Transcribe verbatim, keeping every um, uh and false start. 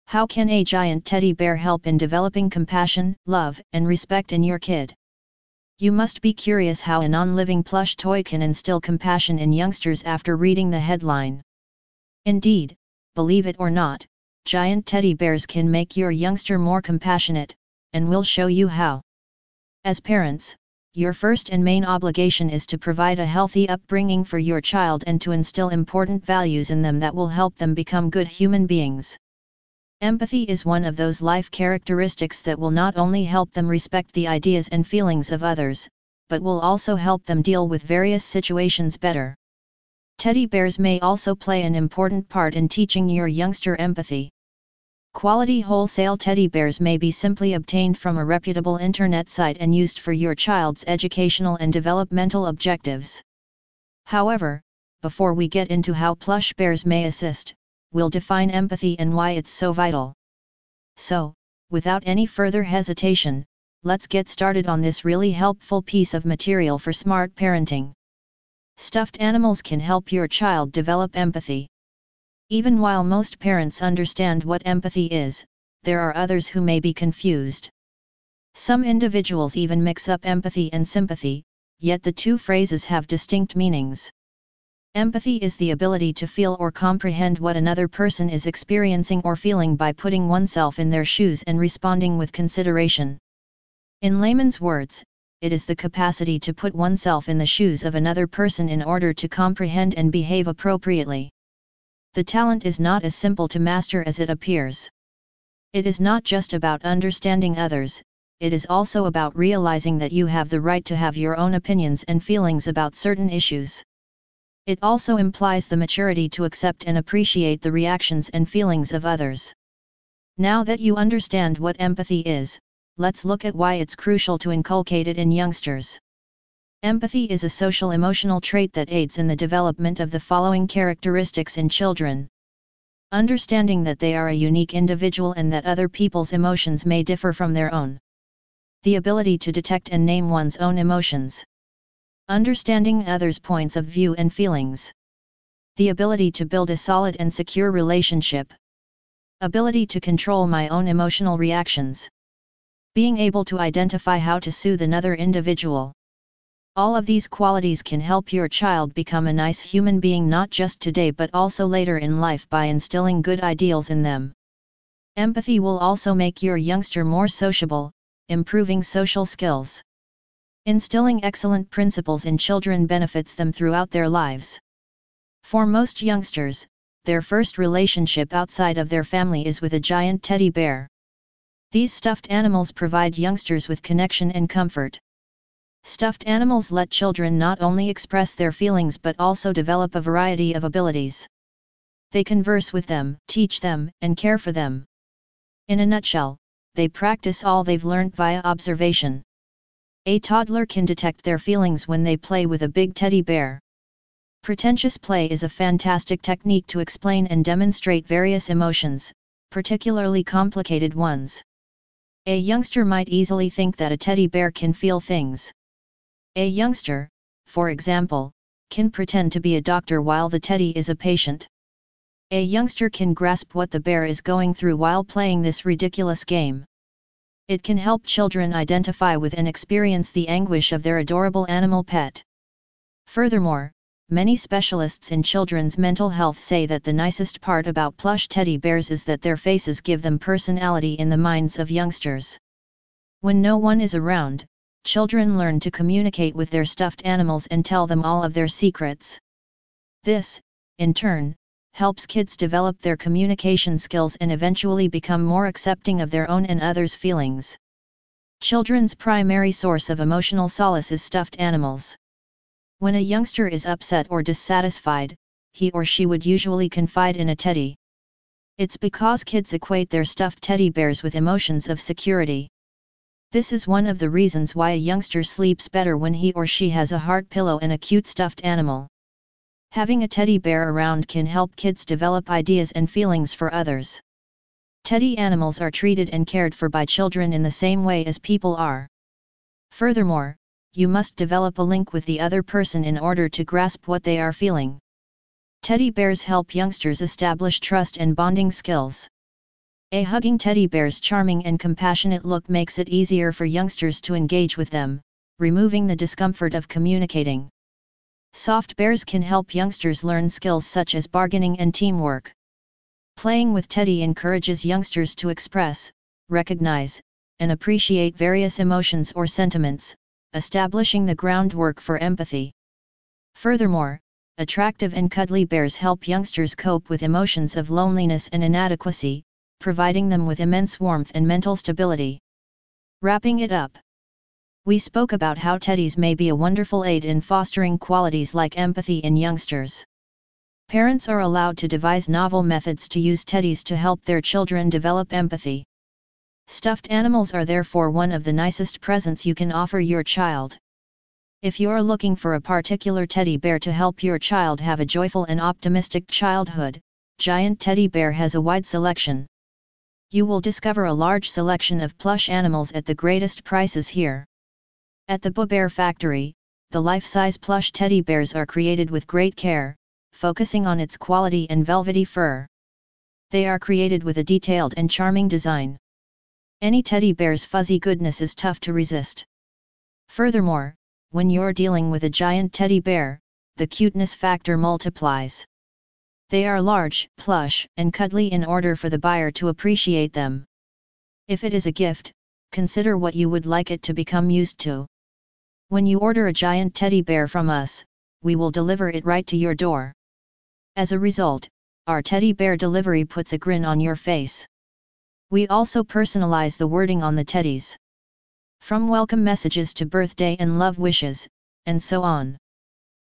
How can a giant teddy bear help in developing compassion, love, and respect in your kid? You must be curious how a non-living plush toy can instill compassion in youngsters after reading the headline. Indeed, believe it or not, giant teddy bears can make your youngster more compassionate, and we'll show you how. As parents, your first and main obligation is to provide a healthy upbringing for your child and to instill important values in them that will help them become good human beings. Empathy is one of those life characteristics that will not only help them respect the ideas and feelings of others, but will also help them deal with various situations better. Teddy bears may also play an important part in teaching your youngster empathy. Quality wholesale teddy bears may be simply obtained from a reputable internet site and used for your child's educational and developmental objectives. However, before we get into how plush bears may assist, we'll define empathy and why it's so vital. So, without any further hesitation, let's get started on this really helpful piece of material for smart parenting. Stuffed animals can help your child develop empathy. Even while most parents understand what empathy is, there are others who may be confused. Some individuals even mix up empathy and sympathy, yet the two phrases have distinct meanings. Empathy is the ability to feel or comprehend what another person is experiencing or feeling by putting oneself in their shoes and responding with consideration. In layman's words, it is the capacity to put oneself in the shoes of another person in order to comprehend and behave appropriately. The talent is not as simple to master as it appears. It is not just about understanding others, it is also about realizing that you have the right to have your own opinions and feelings about certain issues. It also implies the maturity to accept and appreciate the reactions and feelings of others. Now that you understand what empathy is, let's look at why it's crucial to inculcate it in youngsters. Empathy is a social emotional trait that aids in the development of the following characteristics in children. Understanding that they are a unique individual and that other people's emotions may differ from their own. The ability to detect and name one's own emotions. Understanding others' points of view and feelings. The ability to build a solid and secure relationship. Ability to control my own emotional reactions. Being able to identify how to soothe another individual. All of these qualities can help your child become a nice human being not just today but also later in life by instilling good ideals in them. Empathy will also make your youngster more sociable, improving social skills. Instilling excellent principles in children benefits them throughout their lives. For most youngsters, their first relationship outside of their family is with a giant teddy bear. These stuffed animals provide youngsters with connection and comfort. Stuffed animals let children not only express their feelings but also develop a variety of abilities. They converse with them, teach them, and care for them. In a nutshell, they practice all they've learned via observation. A toddler can detect their feelings when they play with a big teddy bear. Pretentious play is a fantastic technique to explain and demonstrate various emotions, particularly complicated ones. A youngster might easily think that a teddy bear can feel things. A youngster, for example, can pretend to be a doctor while the teddy is a patient. A youngster can grasp what the bear is going through while playing this ridiculous game. It can help children identify with and experience the anguish of their adorable animal pet. Furthermore, many specialists in children's mental health say that the nicest part about plush teddy bears is that their faces give them personality in the minds of youngsters. When no one is around, children learn to communicate with their stuffed animals and tell them all of their secrets. This, in turn, helps kids develop their communication skills and eventually become more accepting of their own and others' feelings. Children's primary source of emotional solace is stuffed animals. When a youngster is upset or dissatisfied, he or she would usually confide in a teddy. It's because kids equate their stuffed teddy bears with emotions of security. This is one of the reasons why a youngster sleeps better when he or she has a heart pillow and a cute stuffed animal. Having a teddy bear around can help kids develop ideas and feelings for others. Teddy animals are treated and cared for by children in the same way as people are. Furthermore, you must develop a link with the other person in order to grasp what they are feeling. Teddy bears help youngsters establish trust and bonding skills. A hugging teddy bear's charming and compassionate look makes it easier for youngsters to engage with them, removing the discomfort of communicating. Soft bears can help youngsters learn skills such as bargaining and teamwork. Playing with Teddy encourages youngsters to express, recognize, and appreciate various emotions or sentiments, establishing the groundwork for empathy. Furthermore, attractive and cuddly bears help youngsters cope with emotions of loneliness and inadequacy, providing them with immense warmth and mental stability. Wrapping it up, we spoke about how teddies may be a wonderful aid in fostering qualities like empathy in youngsters. Parents are allowed to devise novel methods to use teddies to help their children develop empathy. Stuffed animals are therefore one of the nicest presents you can offer your child. If you're looking for a particular teddy bear to help your child have a joyful and optimistic childhood, Giant Teddy Bear has a wide selection. You will discover a large selection of plush animals at the greatest prices here. At the Boo Bear Factory, the life-size plush teddy bears are created with great care, focusing on its quality and velvety fur. They are created with a detailed and charming design. Any teddy bear's fuzzy goodness is tough to resist. Furthermore, when you're dealing with a giant teddy bear, the cuteness factor multiplies. They are large, plush, and cuddly in order for the buyer to appreciate them. If it is a gift, consider what you would like it to become used to. When you order a giant teddy bear from us, we will deliver it right to your door. As a result, our teddy bear delivery puts a grin on your face. We also personalize the wording on the teddies. From welcome messages to birthday and love wishes, and so on.